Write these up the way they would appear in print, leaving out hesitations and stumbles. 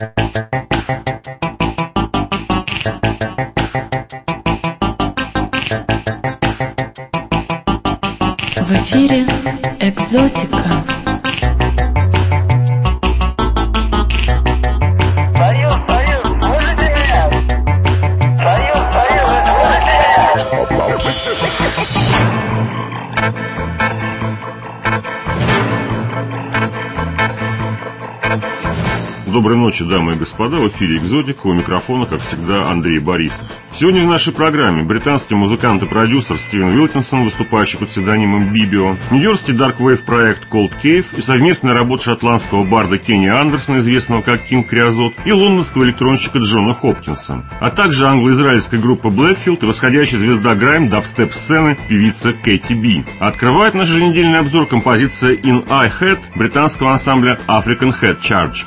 В эфире «Экзотика». Доброй ночи, дамы и господа, в эфире «Экзотика», у микрофона, как всегда, Андрей Борисов. Сегодня в нашей программе британский музыкант и продюсер Стивен Уилкинсон, выступающий под псевдонимом Бибио, нью-йоркский дарк-вейв проект Cold Cave и совместная работа шотландского барда Кенни Андерсона, известного как Кинг Криозот, и лондонского электронщика Джона Хопкинса, а также англо-израильская группа Blackfield и восходящая звезда грайм дабстеп-сцены певица Кэти Би. Открывает наш еженедельный обзор композиция In I Head британского ансамбля African Head Charge.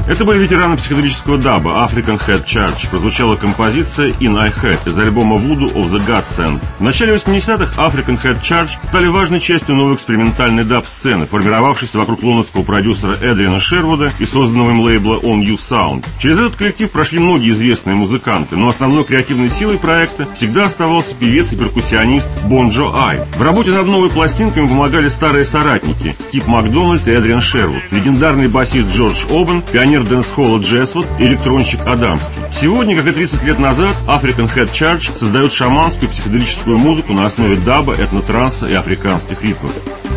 Это были ветераны психоделического даба African Head Church. Прозвучала композиция In I Had из альбома Voodoo of the Godsend. В начале 80-х African Head Church стали важной частью новой экспериментальной даб-сцены, формировавшейся вокруг лондонского продюсера Эдриана Шервуда и созданного им лейбла On You Sound. Через этот коллектив прошли многие известные музыканты, но основной креативной силой проекта всегда оставался певец и перкуссионист Бонджо Ай. В работе над новой пластинкой ему помогали старые соратники Стив Макдональд и Эдриан Шервуд, легендарный басист Джордж Обен, пионер дэнс-холла Джесвуд и электронщик Адамский. Сегодня, как и 30 лет назад, African Head Church создает шаманскую психоделическую музыку на основе даба, этнотранса и африканских ритмов.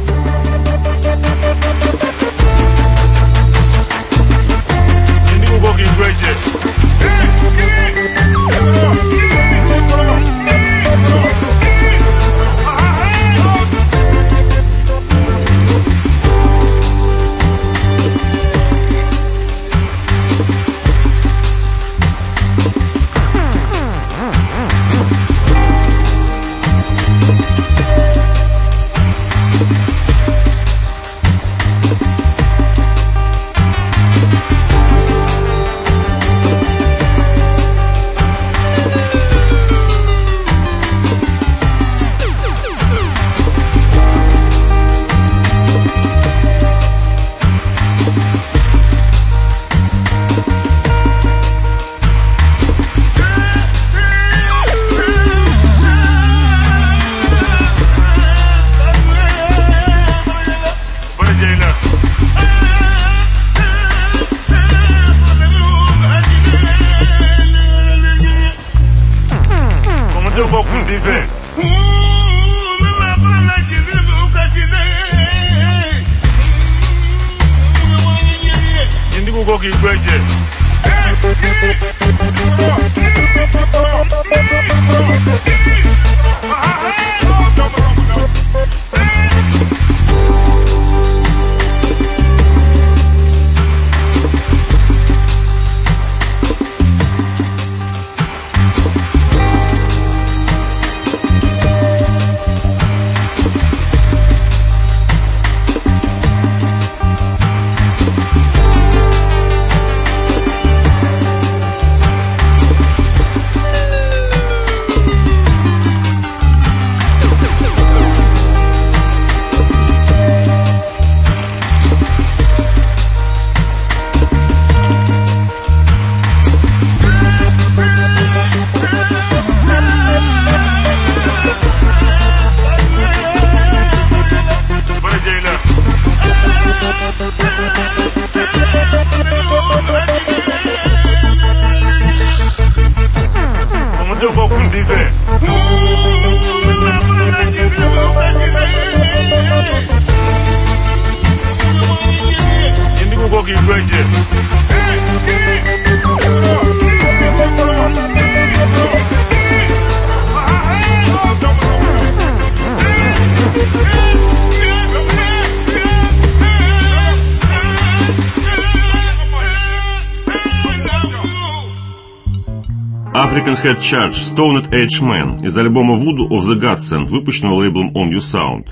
African Head Church Stoned Age Man из альбома Voodoo of the Godsend, выпущенного лейблом On You Sound.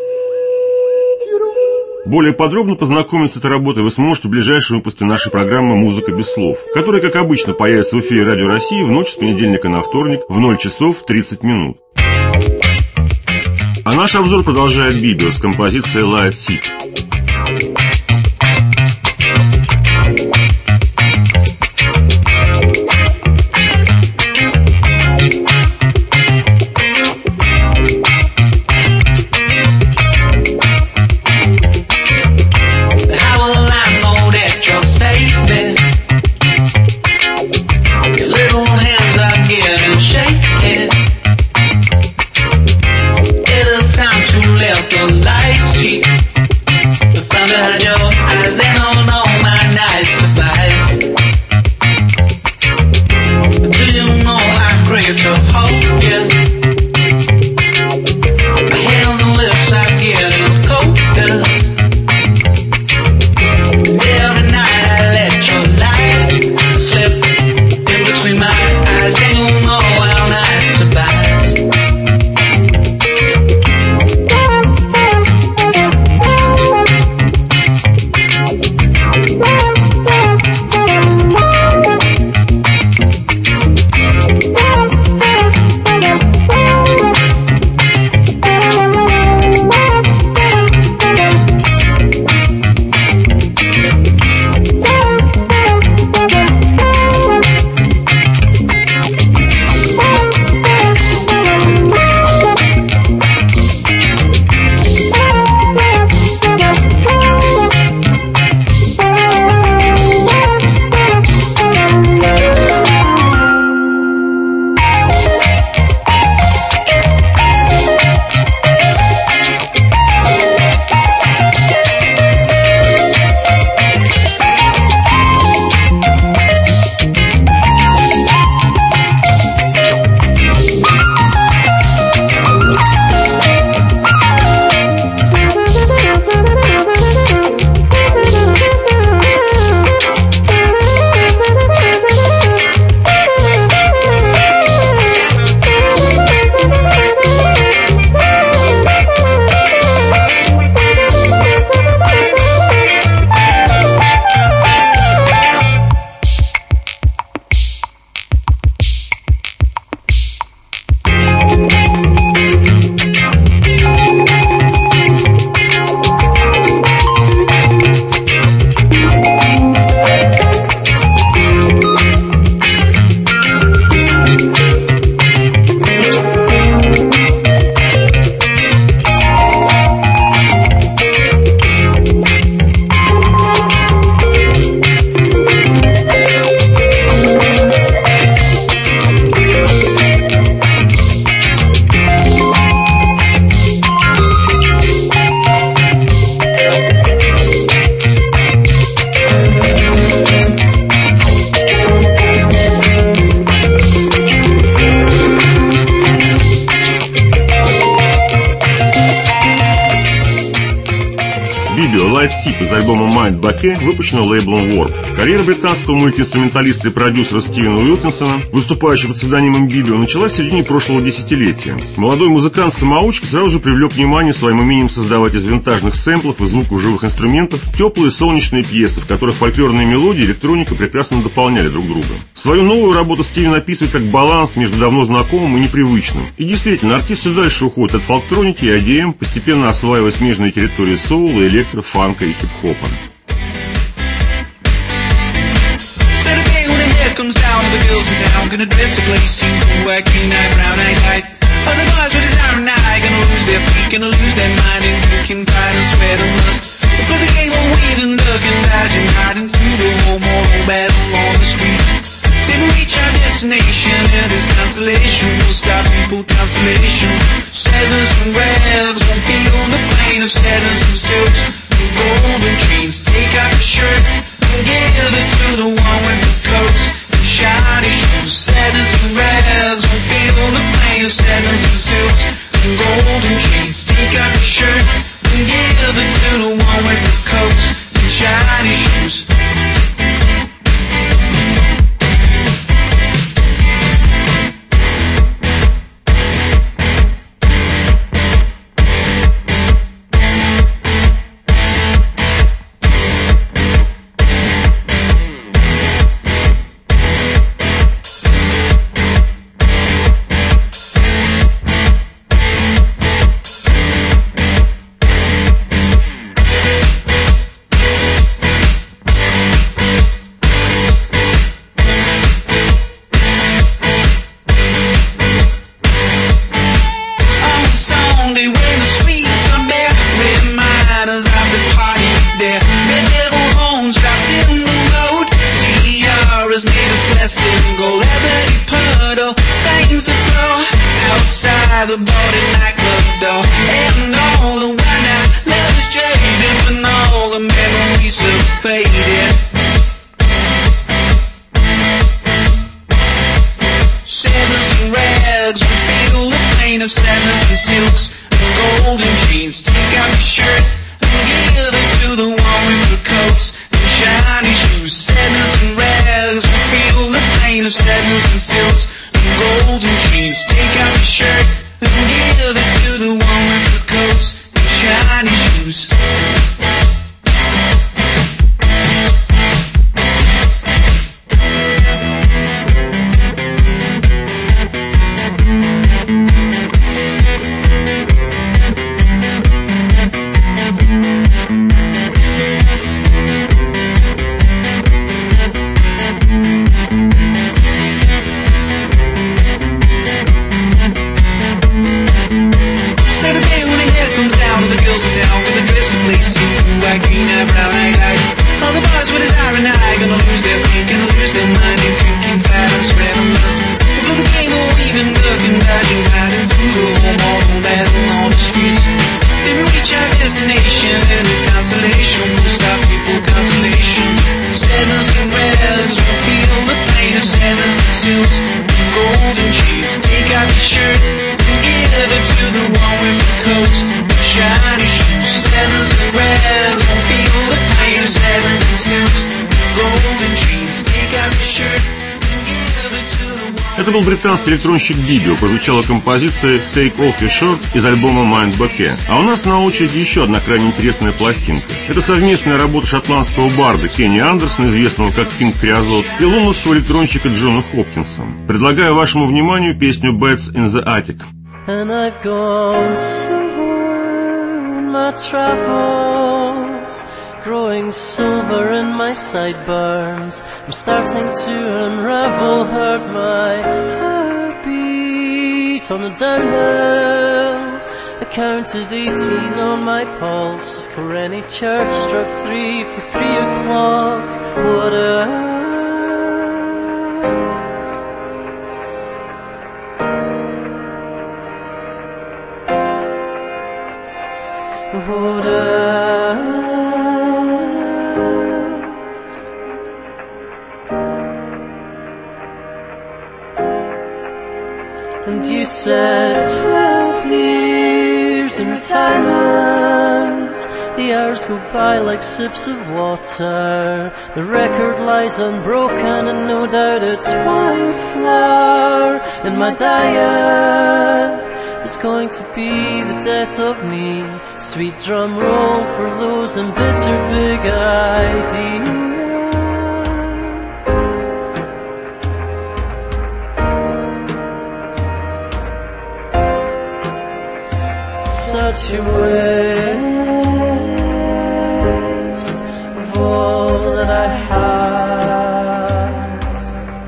Более подробно познакомиться с этой работой вы сможете в ближайшем выпуске нашей программы «Музыка без слов», которая, как обычно, появится в эфире Радио России в ночь с понедельника на вторник в 0 часов 30 минут. А наш обзор продолжает Бибио с композицией Light Seat. Light sheet, the thunder из альбома Mind Bouquet, выпущенного лейблом Warp. Карьера британского мультиинструменталиста и продюсера Стивена Уилкинсона, выступающего под псевдонимом Бибио, началась в середине прошлого десятилетия. Молодой музыкант-самоучка сразу же привлек внимание своим умением создавать из винтажных сэмплов и звуков живых инструментов теплые солнечные пьесы, в которых фольклорные мелодии и электроника прекрасно дополняли друг друга. Свою новую работу Стивен описывает как баланс между давно знакомым и непривычным. И действительно, артист все дальше уходит от фолктроники и ADM, постепенно осваивая смежные территории соула, электро, фанка и хип-хопа. Comes down to the girls in town, gonna dress a place in wacky night, brown night. Other boys with his iron eye, gonna lose their feet, gonna lose their mind, and drinking, fight and sweat and lust. They play the game of weaving, ducking, dodging, hiding through the whole mortal battle on the streets. They will reach our destination, and this consolation will stop people consolation. Sevens and rags won't be on the plane of sadness and silks. Golden chains, take out your shirt and give it to the one with the coats. Shiny shoes, sadness and rags won't feel the pain of sadness and silks and golden chains. Take out your shirt and give it to the one with the coats and shiny shoes. The body nightclub door, and all the wine now love is jaded, and all the memories are faded. Sadness and rags will feel the pain of sadness and silks and golden chains. Take out your shirt and give it to the one with the coats and shiny shoes. Sadness and rags will feel the pain of sadness and silks and golden chains. Take out your shirt and give it to the one with the coats and shiny shoes. Это был британский электронщик Бибио, прозвучала композиция «Take Off Your Shirt» из альбома Mind Bouquet. А у нас на очереди еще одна крайне интересная пластинка. Это совместная работа шотландского барда Кенни Андерсона, известного как King Creosote, и лондонского электронщика Джона Хопкинса. Предлагаю вашему вниманию песню «Bats in the Attic». And I've gone silver in my travels, growing silver in my sideburns. I'm starting to unravel, heard my heartbeat on the downhill. I counted 18 on my pulse as Correni Church struck 3 for 3 o'clock. What else? What else? And you said 12 years in retirement, the the hours go by like sips of water. The record lies unbroken and no doubt it's wildflower in my diet. There's going to be the death of me. Sweet drum roll for those embittered big ideas. Such a waste of all that I had.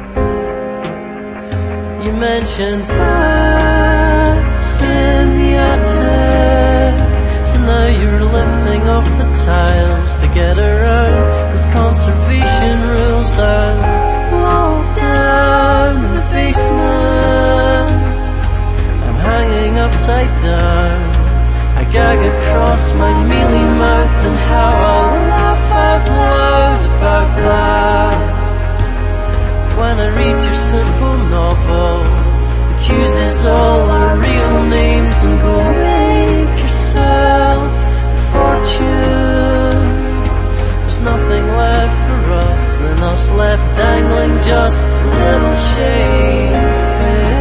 You mentioned bats in the attic, so now you're lifting off the tiles to get around those conservation rules are locked down in the basement. I'm hanging upside down. I gag across my mealy mouth and how I'll laugh out loud about that. When I read your simple novel that uses all our real names and go make yourself a fortune. There's nothing left for us than us left dangling just a little shame face.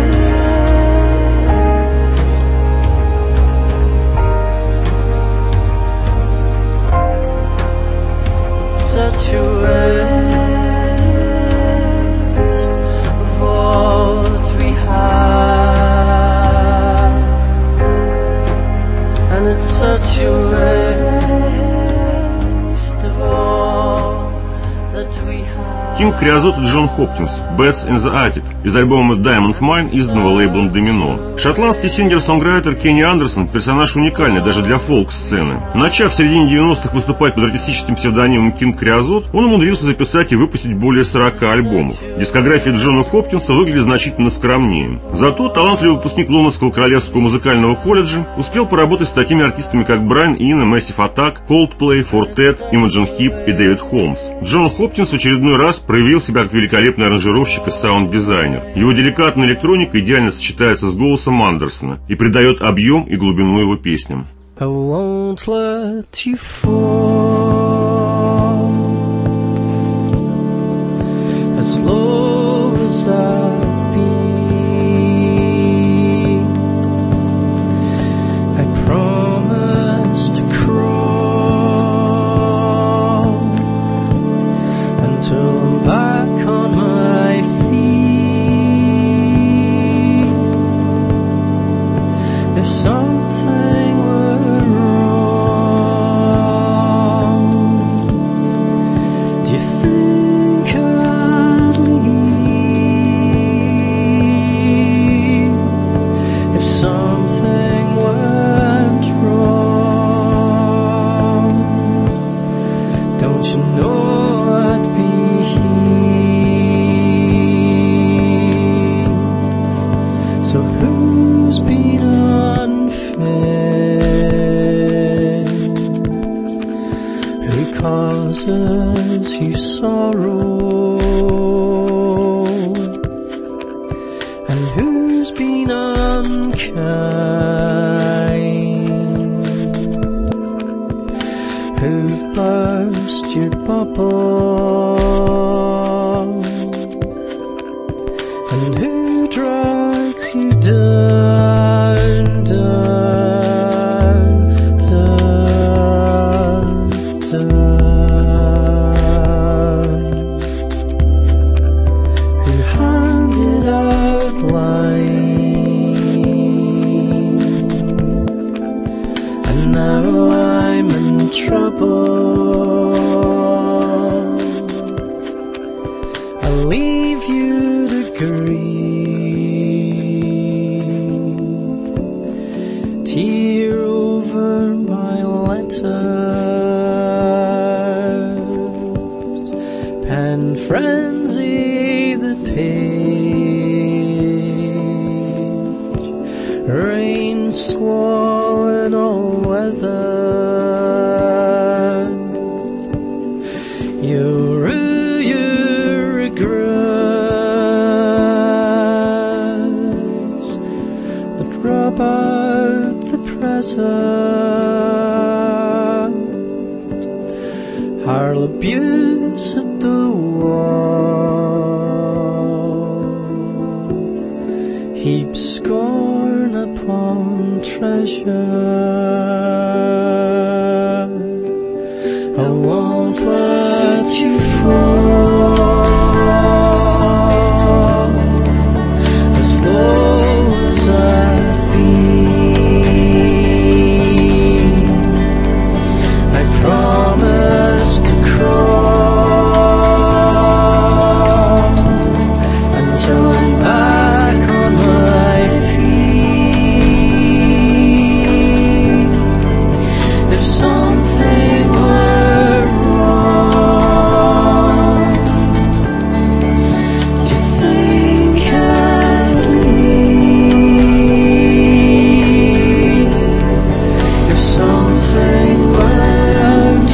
Such a waste of all that we have, and it's such a waste of all that we have. Кинг Криозот и Джон Хопкинс «Bats in the Attic» из альбома Diamond Mine, изданного лейблом Domino. Шотландский сингер-сонграйтер Кенни Андерсон – персонаж уникальный даже для фолк-сцены. Начав в середине 90-х выступать под артистическим псевдонимом Кинг Криозот, он умудрился записать и выпустить более 40 альбомов. Дискография Джона Хопкинса выглядит значительно скромнее. Зато талантливый выпускник Лондонского Королевского музыкального колледжа успел поработать с такими артистами, как Брайан Ино, Massive Attack, Coldplay, Fortet, Imogen Heap и Дэвид Холмс. Джон Хопкинс в очередной раз проявил себя как великолепный аранжировщик и саунд-дизайнер. Его деликатная электроника идеально сочетается с голосом Андерсона и придает объем и глубину его песням. I won't let you fall as low as I've been. I promise to crawl until I'm back on my feet. If something were wrong, do you think I'd leave? If something went wrong, don't you know I'd be here? So who's been unfair? Who causes you sorrow? And who's been unkind? Who've burst your bubble? And who drags you down, down, down, down? Who handed out lines? And now I'm in trouble. I'll leave you to grieve. Tear over my letters, pen frenzy the page, rain squall in all weather. You'll rue your regrets that rub out the present. abuse at the wall, heap scorn upon treasure. I won't let you fall as low as I've been. I promise to crawl until I'm back on my feet. If something were wrong, do you think I'd leave? If something went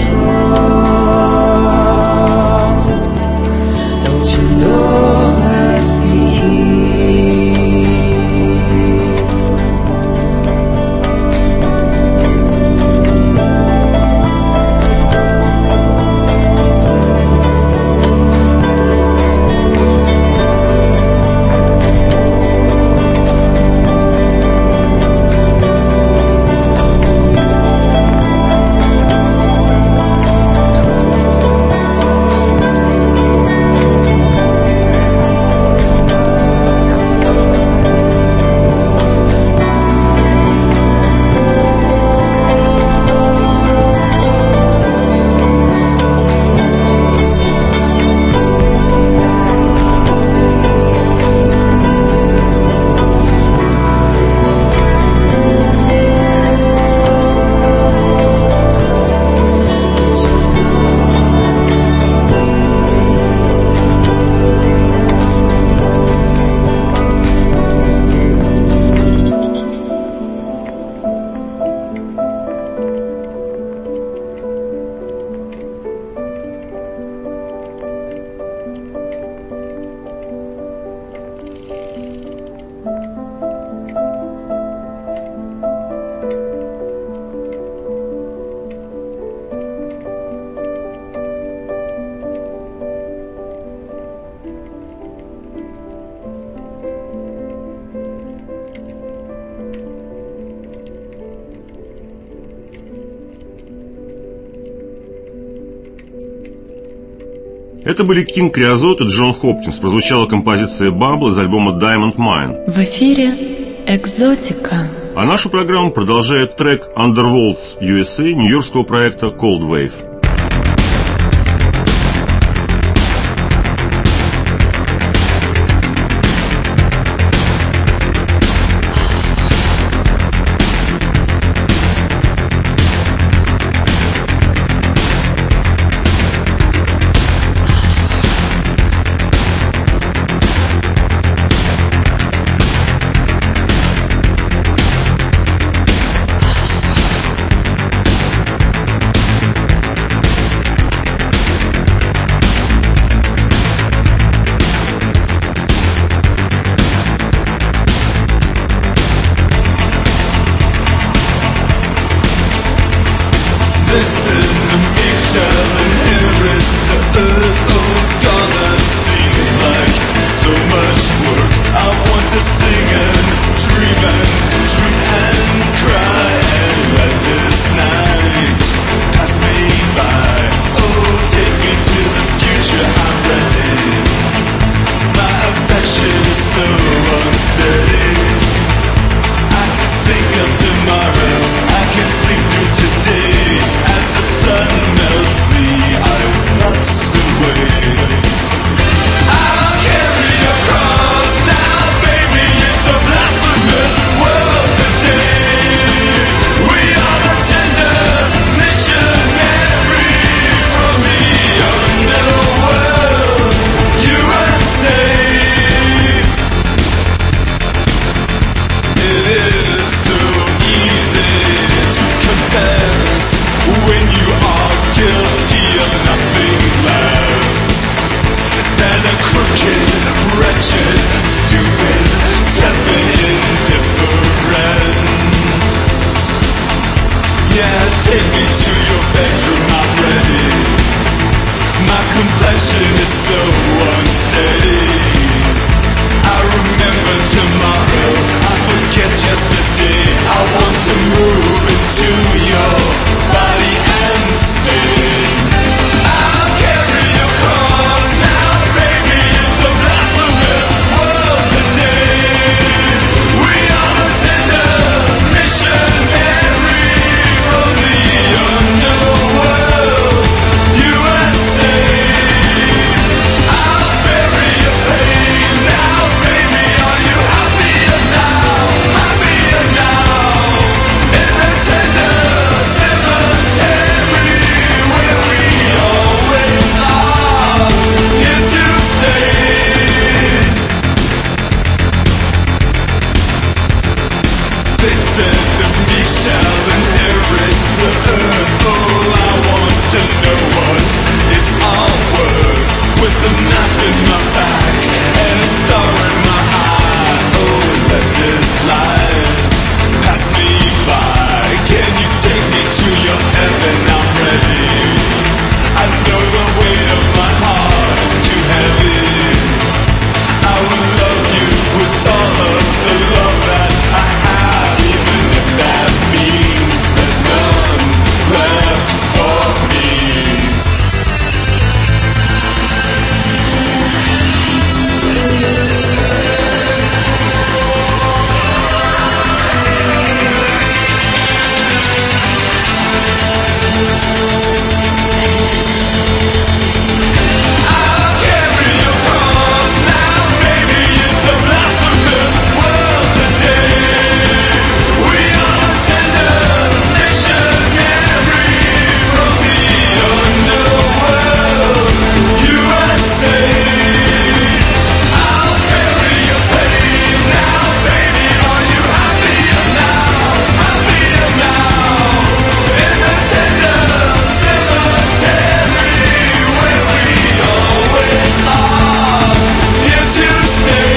wrong, don't you know I'd be here? Это были Кинг Криозот и Джон Хопкинс. Прозвучала композиция «Bubble» из альбома Diamond Mine. В эфире «Экзотика». А нашу программу продолжает трек Underworlds USA нью-йоркского проекта Cold Wave. Take me to your bedroom, I'm ready. passion is so unsteady. I remember tomorrow, I forget yesterday. I want to move into your body and stay. I'll carry your cross now, baby. It's a blasphemous world today. We are the tender missionary from the underworld, USA. I'll bury your pain now, baby. Are you happier now? Happier now? In the tender cemetery where we always are, here to stay. They said the meek shall inherit the earth. Oh, I want to know what it's all worth. With a knife in my back and a star in my eye. Oh, let this life pass me by. Can you take me to your heaven? I'm ready. I know the weight of my heart is too heavy. I will love you with all of the love that I have, even if that means there's none left for me. I'll carry your cross now, baby. It's a blasphemous world today. We are the tender missionary from the underworld, USA. I'll bury your pain now, baby. Are you happier now? Happier now? In the tender cemetery where we always are, here to stay.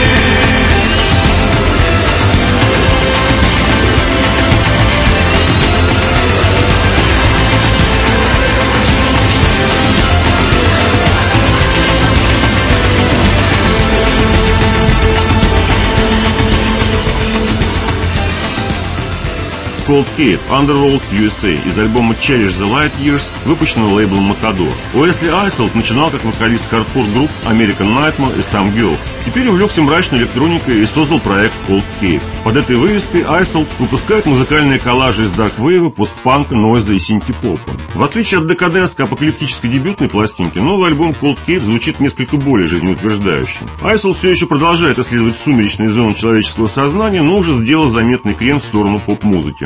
Cold Cave, Underworld, USA из альбома Cherish the Light Years, выпущенного лейблом Matador. Уэсли Айселд начинал как вокалист хардкор-групп American Nightmare и Some Girls. Теперь увлекся мрачной электроникой и создал проект Cold Cave. Под этой вывеской Айселд выпускает музыкальные коллажи из дарквейва, постпанка, нойза и синти-попа. В отличие от декаденской апокалиптической дебютной пластинки, новый альбом Cold Cave звучит несколько более жизнеутверждающе. Айселд все еще продолжает исследовать сумеречные зоны человеческого сознания, но уже сделал заметный крен в сторону поп-музыки.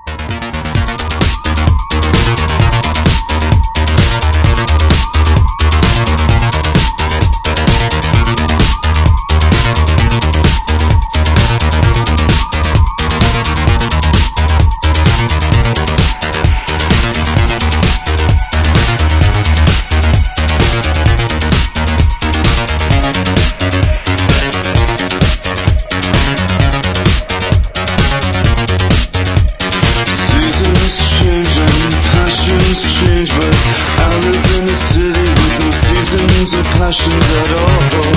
Passions at all.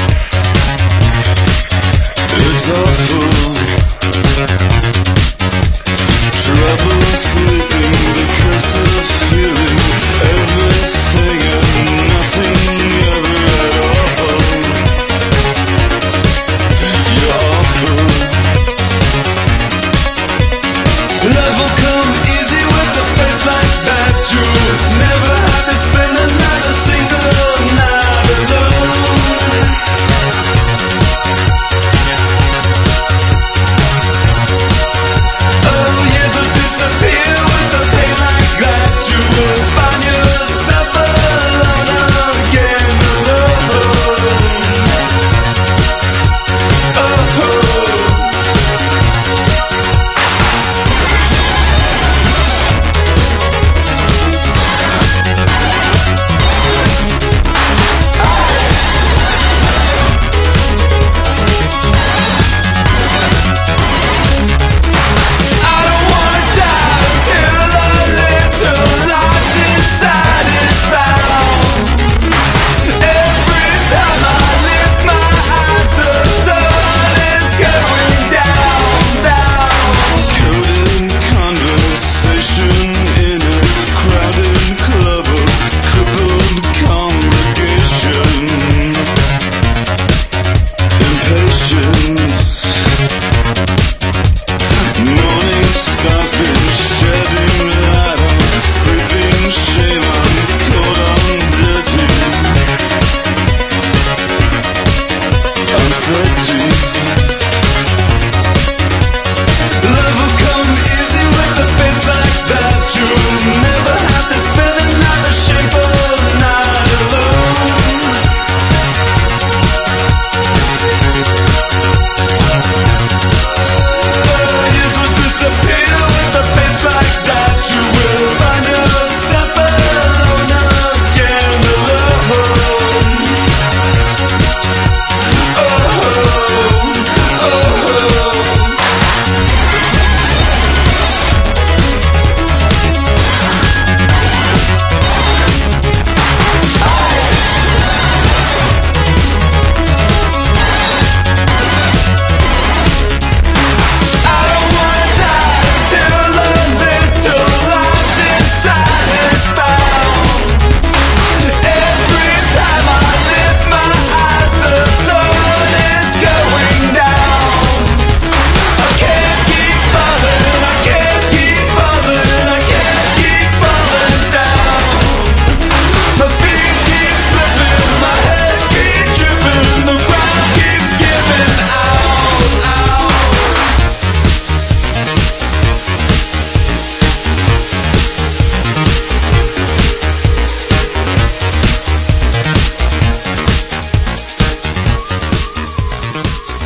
It's awful. Trouble sleeping because of feeling everything and nothing ever at all. You're awful. Love will come easy with a face like that. You'll never have to spend another single night alone. Oh, years will disappear with a pain like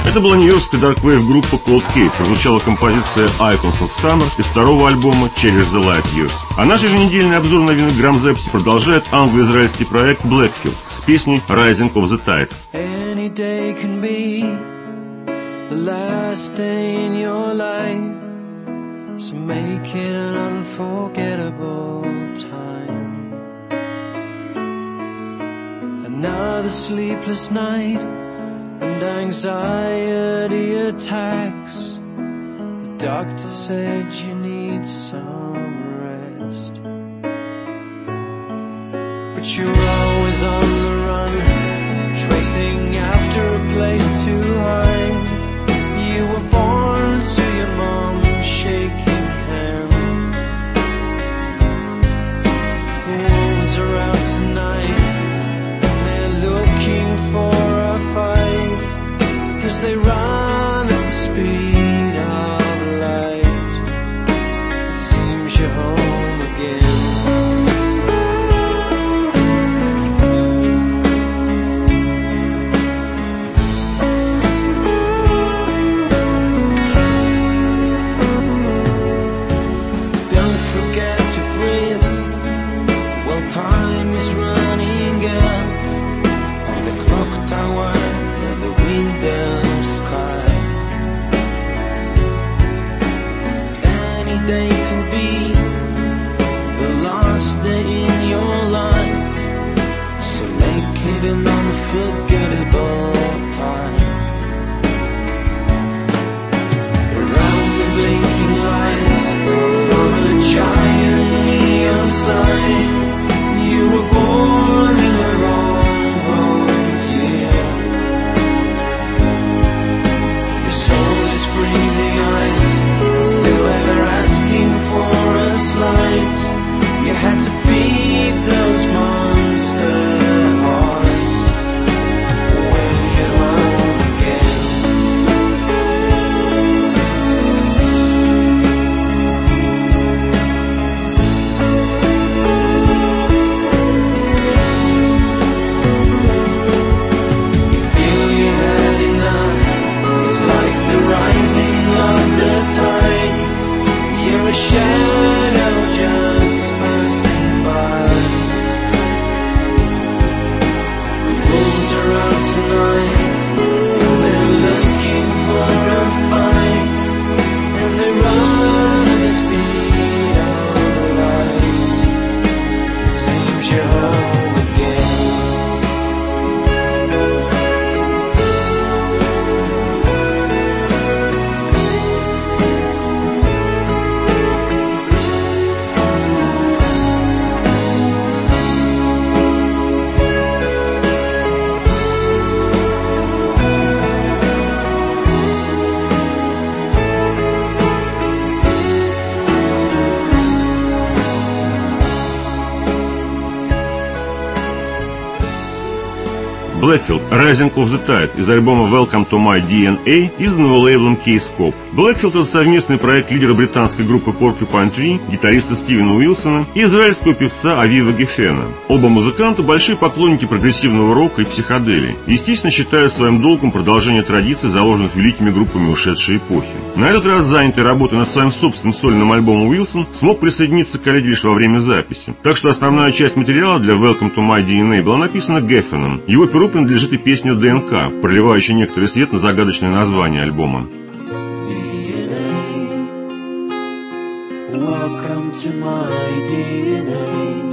Это была нью-йоркская дарквейв группа Cold Cave. Прозвучала композиция Icons of Summer из второго альбома Cherish the Light Years. А наш еженедельный обзор новинок Грамзепси продолжает англо-израильский проект Blackfield с песней Rising of the Tide. Any day can be the last day in your life, so make it an unforgettable time. Another sleepless night and anxiety attacks. The doctor said you need some rest, but you're always on the run, tracing after a place to hide. You were born to your mom shaking hands. The wolves are out tonight, they're looking for a fight, 'cause they run at the speed of light. It seems you're home again. Blackfield Rising of the Tide из альбома Welcome to My DNA, изданного лейблом K-Scope. Blackfield — это совместный проект лидера британской группы Porcupine Tree, гитариста Стивена Уилсона и израильского певца Авива Гефена. Оба музыканта — большие поклонники прогрессивного рока и психоделии. Естественно, считают своим долгом продолжение традиций, заложенных великими группами ушедшей эпохи. На этот раз, занятый работой над своим собственным сольным альбомом, Уилсон смог присоединиться к коллеге лишь во время записи. Так что основная часть материала для Welcome to My DNA была написана Геффеном. Его перу принадлежит и песня ДНК, проливающая некоторый свет на загадочное название альбома. Welcome to my DNA.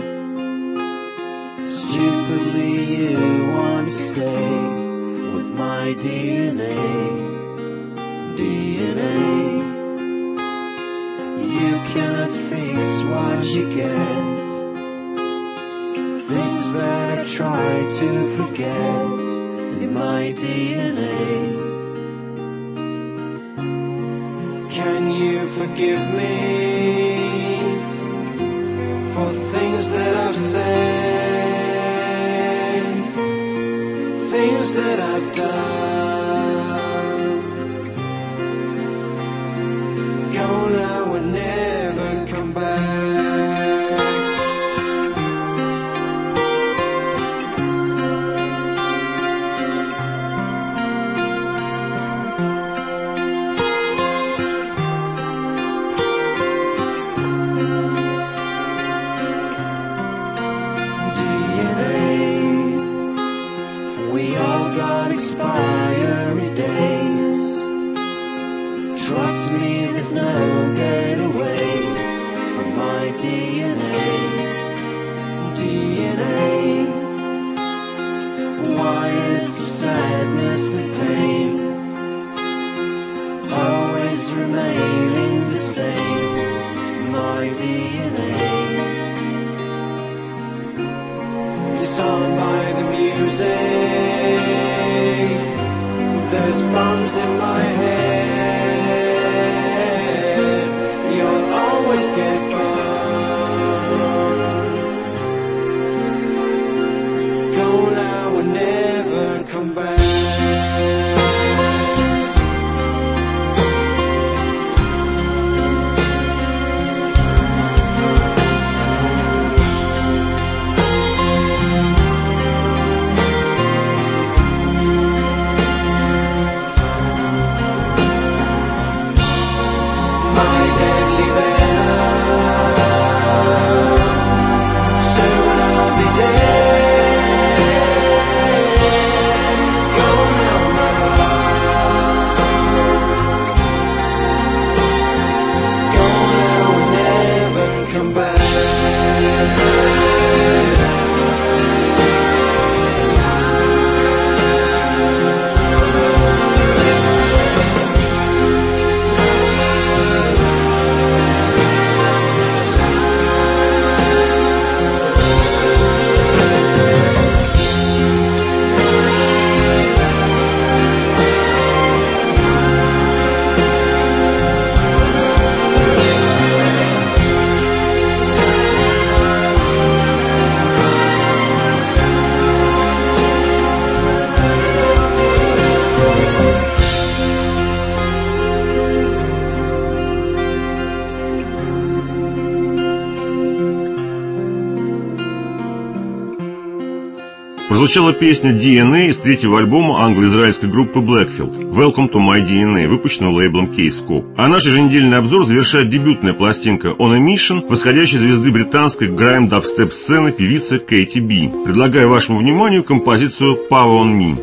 Stupidly you want to stay with my DNA. DNA. You cannot fix what you get. Things that I try to forget in my DNA. Can you forgive me for things that I've said, things that I've done? Go now and never come back. expiry dates. Trust me, there's no getaway from my DNA. DNA, wires of sadness and pain, always remaining the same. My DNA, disarmed by the music. There's bumps in my head. You'll always get burned. Go now and never come back. Прозвучала песня DNA из третьего альбома англо-израильской группы Blackfield «Welcome to My DNA», выпущенного лейблом K-Scope. А наш еженедельный обзор завершает дебютная пластинка On a Mission восходящей звезды британской грайм-дабстеп-сцены певицы Кэти Би. Предлагаю вашему вниманию композицию Power on Me.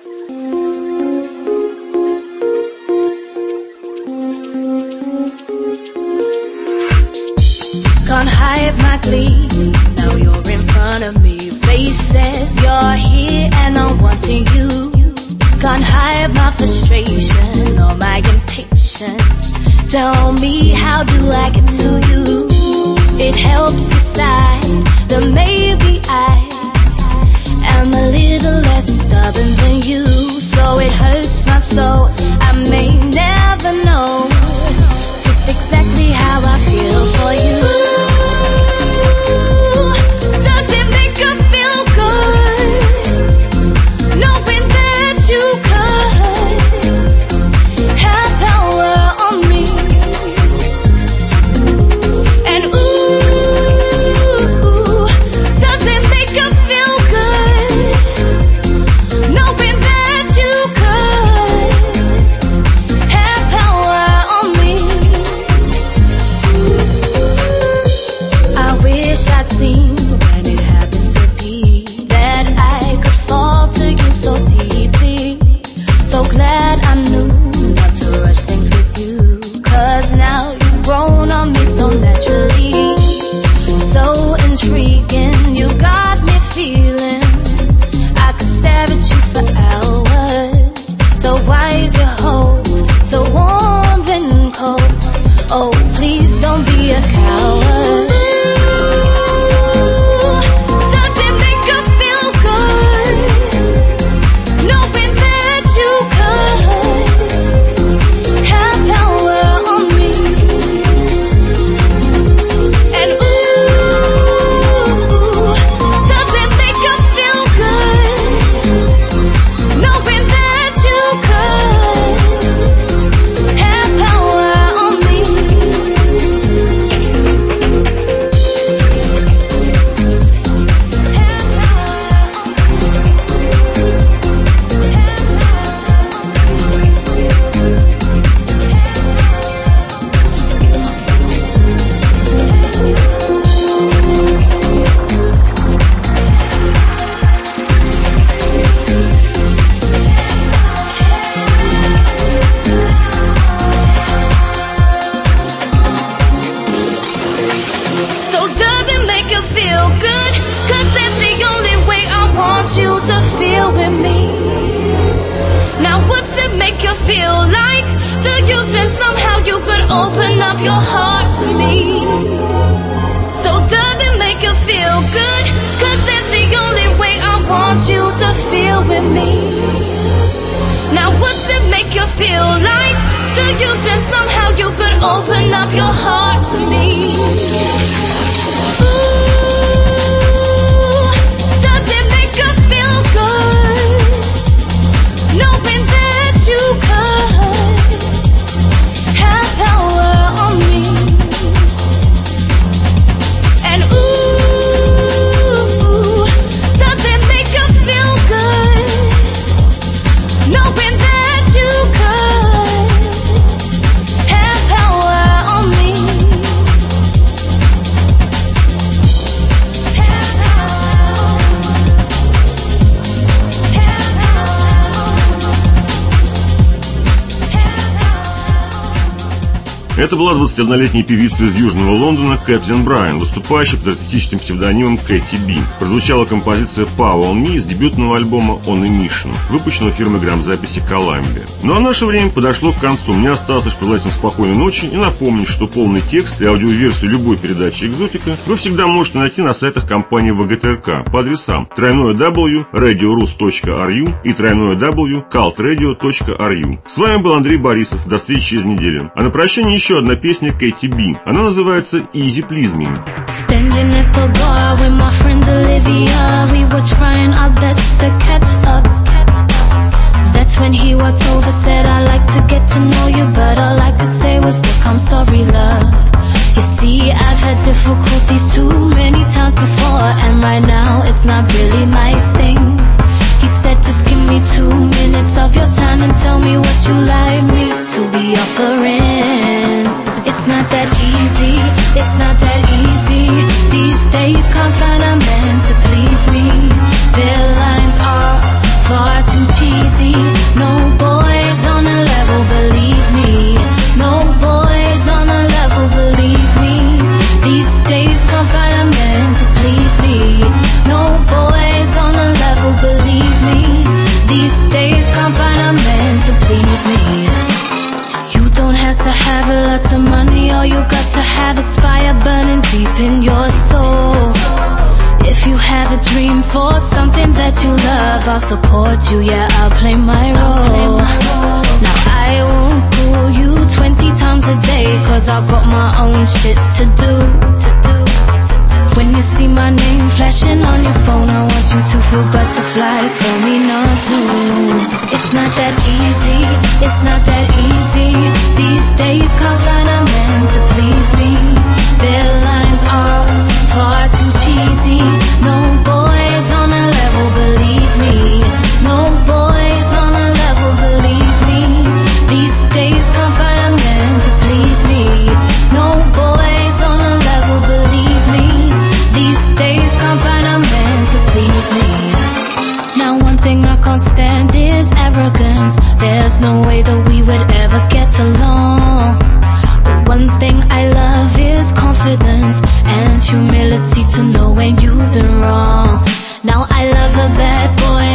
Can't hide my glee, now you're in front of me. Face says you're here and I'm wanting you. Can't hide my frustration or my impatience. Tell me, how do I get to you? It helps decide that maybe I am a little less stubborn than you. So it hurts my soul, I may never know just exactly how I feel for you. Does it make you feel good knowing that you could have power on me? And ooh, does it make you feel like to you, then somehow you could open up your heart to me. So does it make you feel good? 'Cause that's the only way I want you to feel with me. Now what's it make you feel like to you, then somehow you could open up your heart to me? Ooh, does it make you feel good knowing that you could have power on me? And ooh, does it make you feel good knowing that you could have power on me? Have Это была 21-летняя певица из Южного Лондона Кэтлин Брайан, выступающая под артистическим псевдонимом Кэти Би. Прозвучала композиция Power on Me из дебютного альбома On a Mission, выпущенного фирмой грамзаписи Columbia. Ну а наше время подошло к концу. Мне осталось лишь пожелать вам спокойной ночи и напомнить, что полный текст и аудиоверсию любой передачи «Экзотика» вы всегда можете найти на сайтах компании ВГТРК по адресам www.radiorus.ru и www.cultradio.ru. С вами был Андрей Борисов. До встречи через неделю. А на прощание еще одна песня Кэти Би. Она называется Easy Please Me. Standing at the bar with my friend Olivia, we were trying our best to catch up. That's when he walked over, said I'd like to get to know you, but all I could say was look, I'm sorry love. You see, I've had difficulties too many times before, and right now it's not really my thing. He said just give me 2 minutes of your time and tell me what you like me to be offering. It's not that easy, it's not that easy. These days can't find a man to please me. Their lines are far too cheesy. No boys on a level, believe me. No boys on a level, believe me. These days can't find a man to please me. No boys on a level, believe me. These days can't find a man to please me. You don't have to have a lot of money, all you got to have is fire burning deep in your soul. If you have a dream for something that you love, I'll support you, yeah, I'll play my role. Now I won't call you 20 times a day, 'cause I've got my own shit to do. When you see my name flashing on your phone, I want you to feel butterflies for me not to. It's not that easy, it's not that easy. These days can't find a man to please me. Their lines are far too cheesy. No boys on a level, believe me. No boys on a level, believe me. These days can't find a man to please me. No boys on a level, believe me. These days can't find a man to please me. Now one thing I can't stand is arrogance. There's no way that we would ever get along. But one thing I love is confidence and humility to know when you've been wrong. Now I love a bad boy